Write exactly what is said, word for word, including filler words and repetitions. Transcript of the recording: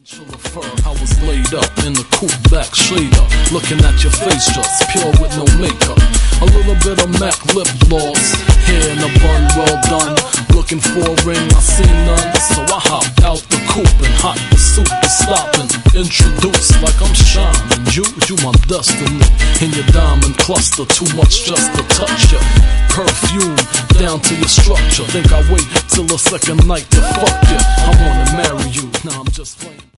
I was laid up in the coupe back shader, looking at your face just pure with no makeup. A little bit of MAC lip gloss, hair in a bun well done. Looking for a ring, I see none, so I hopped out the coupe and hot pursuit is stopping. Introduced like I'm shining, you, you my destiny. In your diamond cluster, too much just to touch ya. Perfume down to your structure. Think I wait till the second night to fuck ya. I wanna marry you, now I'm just playing.